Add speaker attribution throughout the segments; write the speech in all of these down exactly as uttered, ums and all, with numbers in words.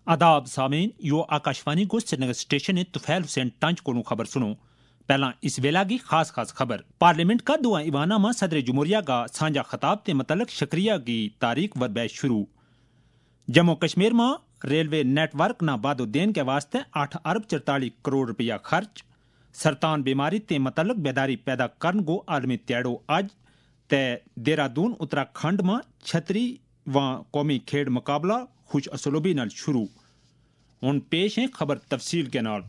Speaker 1: आदाब सामीन यो आकाशवाणी को श्रीनगर स्टेशन ने तुफैल हुसैन टंच को खबर सुनो। पहला इस वेला की खास खास खबर। पार्लियामेंट का दुआ इवाना में सदर जुमहूरिया का साझा खिताब के मतलब शक्रिया की तारीख व बैच शुरू। जम्मू कश्मीर में रेलवे नेटवर्क न बादोदेन के वास्ते आठ अरब चरतालीस करोड़ रुपया खर्च। सरतान बीमारी ते मतलब बेदारी पैदा करन को आलमी त्याड़ो आज ते देहरादून उत्तराखंड में छतरी व कौमी खेड मुकाबला खुश असलूबी नाल शुरू। हुण पेश है खबर तफसील के नाल।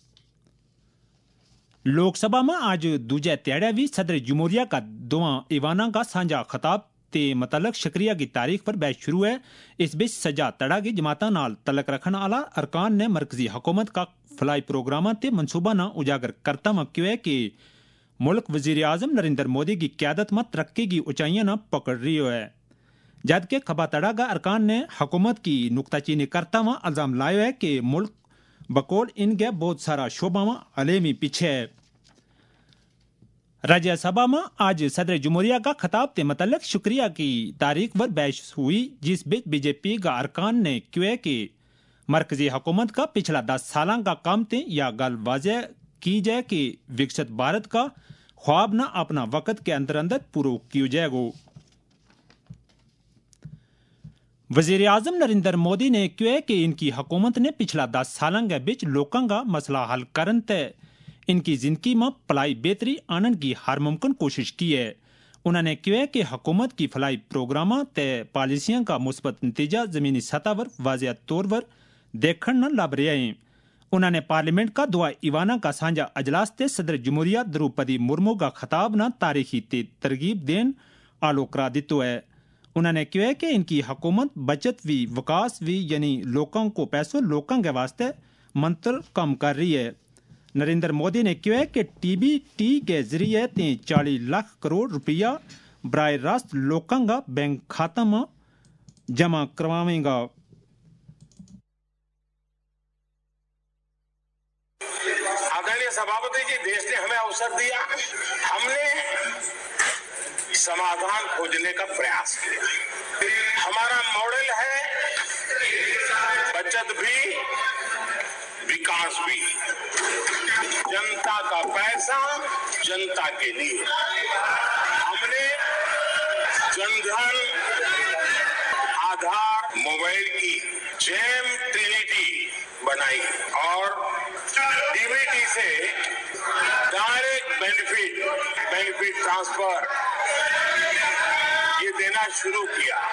Speaker 1: लोकसभा में आज दूजे त्याड़े भी सदर जमहूरिया का दुआ इवाना का साझा खिताब ते मतलब शक्रिया की तारीख पर बहस शुरू है। इस बीच सजा तड़ा की जमाता नाल तलक रखने वाला अरकान ने मरकजी हुकूमत का फलाई प्रोग्राम ते मनसूबा न उजागर करता हुआ क्यों है कि मुल्क वजीर आजम नरेंद्र मोदी की क्यादत में तरक्की की ऊंचाइयां न पकड़ रही है, जबकि खबा तड़ा का अरकान ने हुकूमत की नुक्ताचीनी करता हुआ इल्जाम लाया है कि मुल्क बकौल इनके बहुत सारा शोबा में अलेमी पीछे है। राज्यसभा में आज सदर जमहूरिया का खिताब के मतलब शुक्रिया की तारीख पर बहस हुई, जिस बीच बीजेपी का अरकान ने क्यों कि मरकजी हुकूमत का पिछला दस साल का काम थे या गल वाजह की जाए कि विकसित भारत का ख्वाब न अपना वक्त के अंदर अंदर पूरा किया जाएगा। वजीर आजम नरेंद्र मोदी ने क्यों कि इनकी हुकूमत ने पिछला दस साल के बीच लोगों का मसला हल करन ते इनकी जिंदगी में फलाई बेहतरी आनंद की हर मुमकिन कोशिश की है। उन्होंने क्यों कि हुकूमत की फलाई प्रोग्राम ते पॉलिसियों का मुस्बत नतीजा जमीनी सतह पर वाज़ेह तौर पर देखने न लभ रहे हैं। उन्होंने पार्लियामेंट का दुआ इवाना का साझा अजलास ते सदर जमहूरिया द्रौपदी मुर्मू का खिताब न तारीखी ते तरगीब देन आलो करा दितो है। उन्होंने क्यों कि इनकी हुकूमत बचत भी विकास भी यानी लोगों को पैसों लोगों के वास्ते मंत्र कम कर रही है। नरेंद्र मोदी ने क्यों कि टीबी टी के जरिए तीन चालीस लाख करोड़ रुपया बराह रास्त लोगों का बैंक खाता में जमा करवाएगा।
Speaker 2: आदरणीय सभापति जी, देश ने हमें अवसर दिया, हमने समाधान खोजने का प्रयास किया। हमारा मॉडल है बचत भी विकास भी, जनता का पैसा जनता के लिए। हमने जनधन, आधार, मोबाइल की जेम ट्रिनिटी बनाई और डीबीटी से डायरेक्ट बेनिफिट बेनिफिट ट्रांसफर ये देना शुरू किया।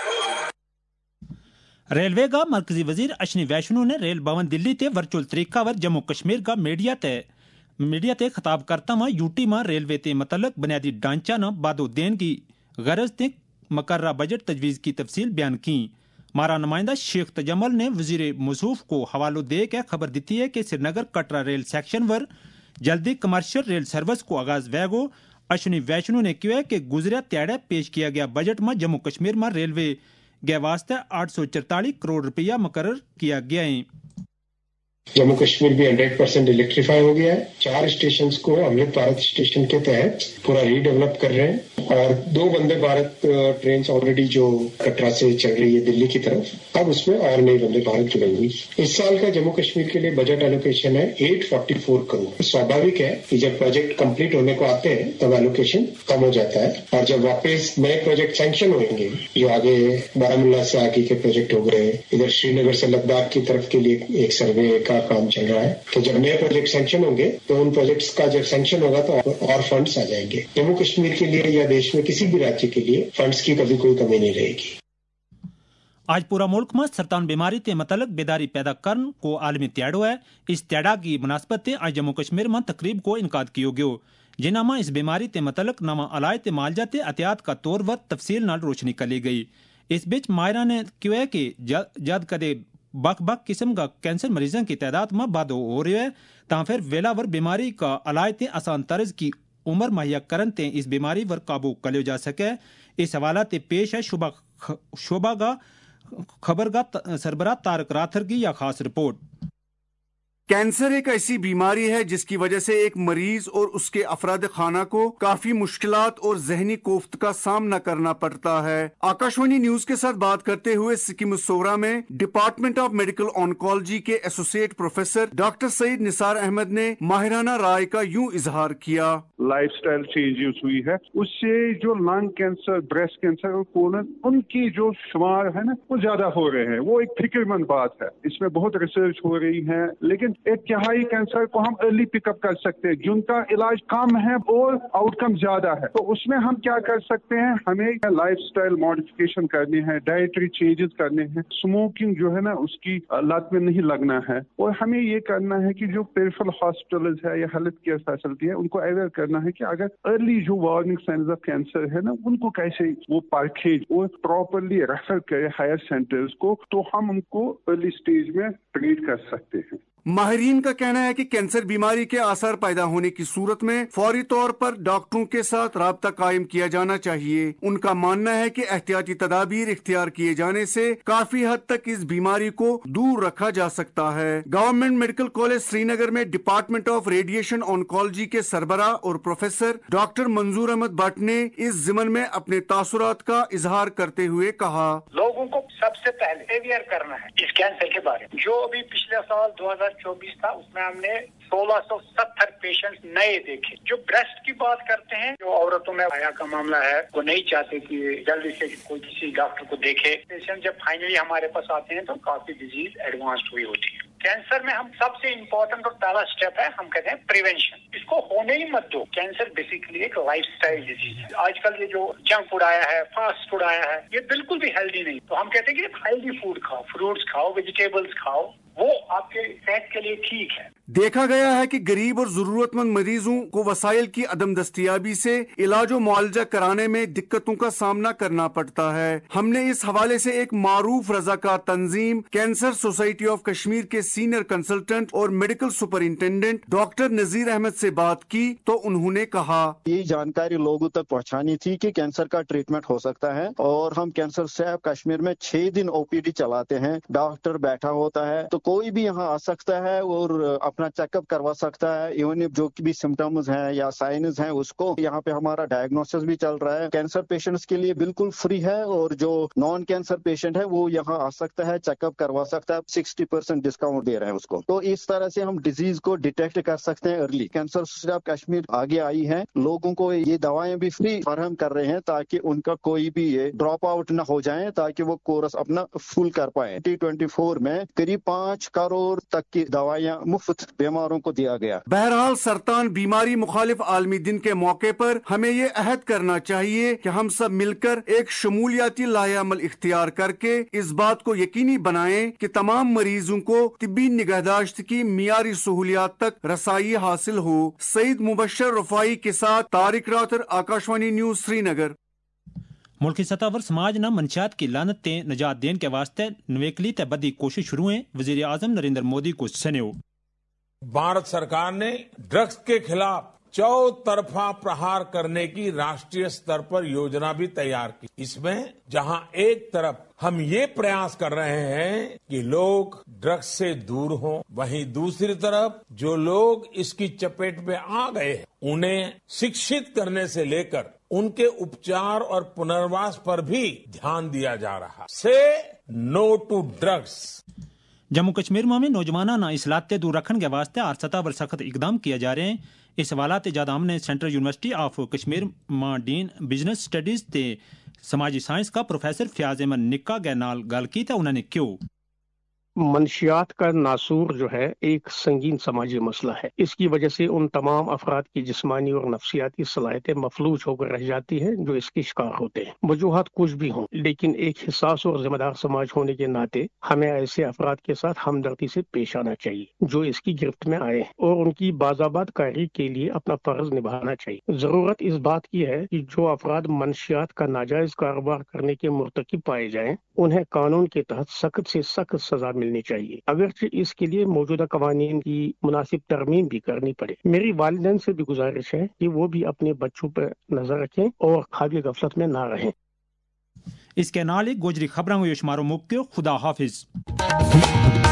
Speaker 1: रेलवे का मरकजी वजीर अश्विनी वैष्णो ने रेल भवन दिल्ली ते वर्चुअल तरीका वर जम्मू कश्मीर का मीडिया ते मीडिया ते खिताब करता हुआ यूटी में रेलवे ते मतलब बुनियादी ढांचा न बादो देन की गरज ते मकर्रा बजट तजवीज़ की तफसील बयान की। मारा नुमाइंदा शेख तजम्मल ने वजीर मसूफ को हवालो दे के खबर दी है कि श्रीनगर कटरा रेल सेक्शन वर जल्दी कमर्शियल रेल सर्विस को आगाज वेगो। अश्विनी वैष्णो ने क्यों कि गुजरिया त्याड़े पेश किया गया बजट में जम्मू कश्मीर में रेलवे के वास्ते आठ सौ चरतालीस करोड़ रुपया मुकर्रर किया गया है।
Speaker 3: जम्मू कश्मीर भी हंड्रेड परसेंट इलेक्ट्रीफाई हो गया है। चार स्टेशन को अमृत भारत स्टेशन के तहत पूरा रीडेवलप कर रहे हैं और दो वंदे भारत ट्रेन ऑलरेडी जो कटरा से चल रही है दिल्ली की तरफ, अब उसमें और नई वंदे भारत जुड़ेंगी। इस साल का जम्मू कश्मीर के लिए बजट एलोकेशन है आठ सौ चौवालीस करोड़। स्वाभाविक है कि जब प्रोजेक्ट कंप्लीट होने को आते हैं तब एलोकेशन कम हो जाता है और जब वापस नए प्रोजेक्ट सैंक्शन होंगे, जो आगे बारामूला से आगे के प्रोजेक्ट हो गए, इधर श्रीनगर से लद्दाख की तरफ के लिए एक सर्वे का काम चल रहा है, तो जब नए प्रोजेक्ट सैंक्शन होंगे तो उन प्रोजेक्ट्स का जब सैंक्शन होगा तो और फंड्स आ जाएंगे। जम्मू कश्मीर के लिए या देश में किसी भी राज्य के लिए फंड्स की कभी कोई कमी नहीं रहेगी।
Speaker 1: आज पूरा मुल्क में सरतान बीमारी ते मतलब बेदारी पैदा करन को आलमी त्याड़ो है। इस त्याड़ा की मुनासबत आज जम्मू कश्मीर में तकरीब को इनकाद किया गयो, जिन्हां में इस बीमारी ते मतलब नमा अलाय ते मालजा ते एहतियात का तौर पर तफसील नाल रोशनी करी गई। इस बीच मायरा ने क्यों कि जद कदे बख बख किस्म का कैंसर मरीजों की तादाद में वाधो हो रही है, ता फिर वेलावर बीमारी का अलाय ते आसान तर्ज की उम्र मुहैया करन ते इस बीमारी पर काबू कर जा सके। इस हवाला ते पेश है शोभा शोभा का खबर का सरबराह तारक राथर की या खास रिपोर्ट।
Speaker 4: कैंसर एक ऐसी बीमारी है जिसकी वजह से एक मरीज और उसके अफराद खाना को काफी मुश्किलात और जहनी कोफ्त का सामना करना पड़ता है। आकाशवाणी न्यूज के साथ बात करते हुए सिक्किम सोरा में डिपार्टमेंट ऑफ मेडिकल ऑन्कोलॉजी के associate professor doctor Syed Nisar Ahmad ने माहिराना राय का यूं इजहार किया।
Speaker 5: लाइफस्टाइल चेंजेस हुई है, उससे जो लंग कैंसर, ब्रेस्ट कैंसर और कोलन, उनकी जो शुमार है ना वो ज्यादा हो रहे हैं। वो एक फिक्रमंद बात है, इसमें बहुत रिसर्च हो रही है, लेकिन एक तिहाई कैंसर को हम अर्ली पिकअप कर सकते हैं जिनका इलाज कम है और आउटकम ज्यादा है। तो उसमें हम क्या कर सकते हैं, हमें लाइफस्टाइल मॉडिफिकेशन करनी है, डाइटरी चेंजेस करने हैं, स्मोकिंग जो है ना उसकी लत में नहीं लगना है, और हमें ये करना है कि जो पेरिफेरल हॉस्पिटल्स है या हेल्थ केयर फैसिलिटी है उनको अवेयर करना है कि अगर अर्ली जो वार्निंग साइंस ऑफ कैंसर है ना उनको कैसे वो परखे और प्रॉपरली रेफर करे हायर सेंटर्स को, तो हम उनको अर्ली स्टेज में ट्रीट कर सकते हैं।
Speaker 4: माहिरीन का कहना है कि कैंसर बीमारी के आसार पैदा होने की सूरत में फौरी तौर पर डॉक्टरों के साथ राब्ता कायम किया जाना चाहिए। उनका मानना है कि एहतियाती तदाबीर इख्तियार किए जाने से काफी हद तक इस बीमारी को दूर रखा जा सकता है। गवर्नमेंट मेडिकल कॉलेज श्रीनगर में डिपार्टमेंट ऑफ रेडिएशन ऑन्कोलॉजी के सरबराह और प्रोफेसर डॉक्टर मंजूर अहमद भट्ट ने इस ज़िमन में अपने तासुरात का इजहार करते हुए कहा,
Speaker 6: लोगों को सबसे पहले अवेयर करना है इस कैंसर के बारे में। जो अभी पिछले साल दो हजार चौबीस था उसमें हमने सोलह सौ सत्तर पेशेंट्स नए देखे। जो ब्रेस्ट की बात करते हैं, जो औरतों में हया का मामला है, वो नहीं चाहते कि जल्दी से कोई किसी डॉक्टर को देखे। पेशेंट जब फाइनली हमारे पास आते हैं तो काफी डिजीज एडवांस्ड हुई होती है। कैंसर में हम सबसे इम्पोर्टेंट और पहला स्टेप है, हम कहते हैं प्रिवेंशन। इसको होने ही मत दो। कैंसर बेसिकली एक लाइफस्टाइल डिजीज है। आजकल ये जो जंक फूड आया है, फास्ट फूड आया है, ये बिल्कुल भी हेल्दी नहीं। तो हम कहते हैं कि हेल्दी फूड खाओ, फ्रूट्स खाओ, वेजिटेबल्स खाओ, वो आपके सेहत के लिए ठीक है।
Speaker 4: देखा गया है कि गरीब और जरूरतमंद मरीजों को वसाइल की अदम दस्तियाबी से इलाज और मुआवजा कराने में दिक्कतों का सामना करना पड़ता है। हमने इस हवाले से एक मारूफ रजाकार तंजीम कैंसर सोसाइटी ऑफ कश्मीर के सीनियर कंसल्टेंट और medical superintendent doctor Nazir Ahmad से बात की तो उन्होंने कहा,
Speaker 7: ये जानकारी लोगों तक पहुंचानी थी कि कैंसर का ट्रीटमेंट हो सकता है, और हम कैंसर सैफ कश्मीर में छह दिन ओपीडी चलाते हैं। डॉक्टर बैठा होता है तो कोई भी यहाँ आ सकता है और अपना चेकअप करवा सकता है। इवन जो भी सिम्टम्स हैं या साइंस हैं उसको यहाँ पे हमारा डायग्नोसिस भी चल रहा है। कैंसर पेशेंट्स के लिए बिल्कुल फ्री है, और जो नॉन कैंसर पेशेंट है वो यहाँ आ सकता है, चेकअप करवा सकता है। सिक्सटी परसेंट डिस्काउंट दे रहे हैं उसको। तो इस तरह से हम डिजीज को डिटेक्ट कर सकते हैं early. Cancer society of Kashmir आगे आई है, लोगों को ये दवाएं भी फ्री फराहम कर रहे हैं ताकि उनका कोई भी ये ड्रॉप आउट न हो जाए, ताकि वो कोर्स अपना फुल कर पाए। टी ट्वेंटी फोर में करीब पाँच करोड़ तक की दवाइयाँ मुफ्त बीमारों को दिया गया।
Speaker 4: बहरहाल सरतान बीमारी मुखालिफ आलमी दिन के मौके पर हमें ये अहद करना चाहिए कि हम सब मिलकर एक शमूलियाती लाहेअमल इख्तियार करके इस बात को यकीनी बनाएं कि तमाम मरीजों को तिब्बी निगहदाश्त की मियारी सहूलियात तक रसाई हासिल हो। सईद मुबशर रफाई के साथ तारिक रातर, आकाशवाणी न्यूज श्रीनगर।
Speaker 1: मुल्की सतह पर समाज न मंशियात की लानत ते निजात देने के वास्ते नवेकली ते बदी कोशिश शुरू है। वजीर आजम नरेंद्र मोदी को सन्यो।
Speaker 8: भारत सरकार ने ड्रग्स के खिलाफ चौतरफा प्रहार करने की राष्ट्रीय स्तर पर योजना भी तैयार की। इसमें जहां एक तरफ हम ये प्रयास कर रहे हैं कि लोग ड्रग्स से दूर हों, वहीं दूसरी तरफ जो लोग इसकी चपेट में आ गए हैं उन्हें शिक्षित करने से लेकर उनके उपचार और पुनर्वास पर भी ध्यान दिया जा रहा। Say no to drugs.
Speaker 1: Jammu Kashmir में नौजवाना ना इसलाते दूर रखने के वास्ते आर सतह पर सख्त इकदाम किया जा रहे हैं। इस हवाला ते ज्यादा हमने सेंट्रल यूनिवर्सिटी ऑफ कश्मीर मां डीन बिजनेस स्टडीज ते समाजी साइंस का प्रोफेसर फयाज अहमद निक्का के नाल गल की तो उन्होंने क्यों
Speaker 9: मंशियात का नासूर जो है एक संगीन समाजी मसला है। इसकी वजह से उन तमाम अफराद की जिस्मानी और नफ्सियाती सलाहियतें मफलूज होकर रह जाती हैं जो इसके शिकार होते हैं। वजूहात कुछ भी हों, लेकिन एक हिसास और जिम्मेदार समाज होने के नाते हमें ऐसे अफराद के साथ हमदर्दी से पेश आना चाहिए जो इसकी गिरफ्त में आए हैं, और उनकी बाज़ाबात कारी के लिए अपना फर्ज निभाना चाहिए। जरूरत इस बात की है कि जो अफराद मंशियात का नाजायज कारोबार करने के मुर्तकिब पाए जाएं, उन्हें कानून के तहत सख्त से सख्त सजा मिलनी चाहिए, अगरचे इसके लिए मौजूदा कवानीन की मुनासिब तरमीम भी करनी पड़े। मेरी वालिदैन से भी गुजारिश है कि वो भी अपने बच्चों पर नजर रखें और खाली गफलत में ना रहें।
Speaker 1: इसके नाल गोजरी खबरों में शुमारो मुक्यो। खुदा हाफिज।